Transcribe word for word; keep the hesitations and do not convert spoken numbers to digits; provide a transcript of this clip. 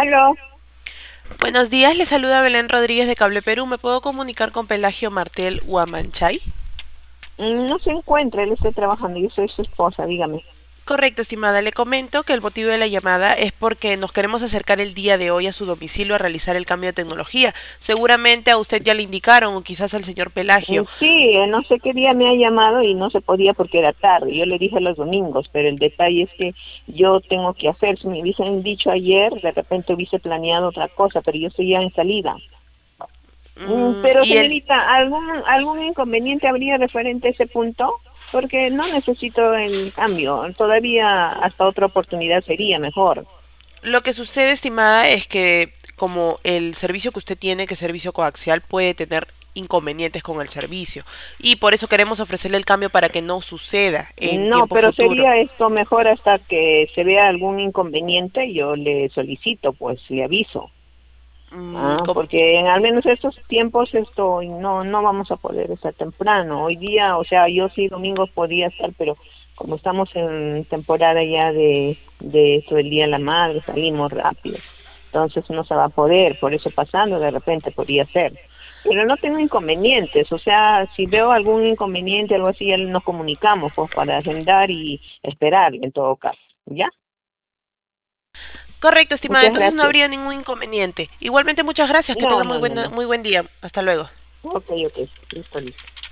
Aló, Buenos días, le saluda Belén Rodríguez de Cable Perú. ¿Me puedo comunicar con Pelagio Martel Huamanchay? mm, no se encuentra, él está trabajando, yo soy su esposa, dígame. Correcto, estimada. Le comento que el motivo de la llamada es porque nos queremos acercar el día de hoy a su domicilio a realizar el cambio de tecnología. Seguramente a usted ya le indicaron, o quizás al señor Mm, Pelagio. Sí, eh, no sé qué día me ha llamado y no se podía porque era tarde. Yo le dije los domingos, pero el detalle es que yo tengo que hacer, si me hubiesen dicho ayer, de repente hubiese planeado otra cosa, pero yo estoy ya en salida. Mm, Mm, Pero y el, señorita, ¿algún, algún inconveniente habría referente a ese punto? Porque no necesito el cambio, todavía hasta otra oportunidad sería mejor. lo que sucede, estimada, es que como el servicio que usted tiene, que es servicio coaxial, puede tener inconvenientes con el servicio. Y por eso queremos ofrecerle el cambio para que no suceda en No, tiempo pero futuro. sería esto mejor hasta que se vea algún inconveniente, yo le solicito, pues le aviso. Mm, Ah, com- porque en al menos estos tiempos esto no no vamos a poder estar temprano. Hoy día, o sea, yo sí domingo podía estar, pero como estamos en temporada ya de de esto del Día de la Madre, salimos rápido. Entonces no se va a poder, por eso pasando de repente podría ser. Pero no tengo inconvenientes, o sea, si veo algún inconveniente, algo así, ya nos comunicamos, pues, para agendar y esperar en todo caso, ¿ya? Correcto, estimada. Muchas Entonces no gracias. habría ningún inconveniente. Igualmente, muchas gracias. Que No, tenga muy, no, no, buena, no. muy buen día. Hasta luego. Ok, ok, listo, listo.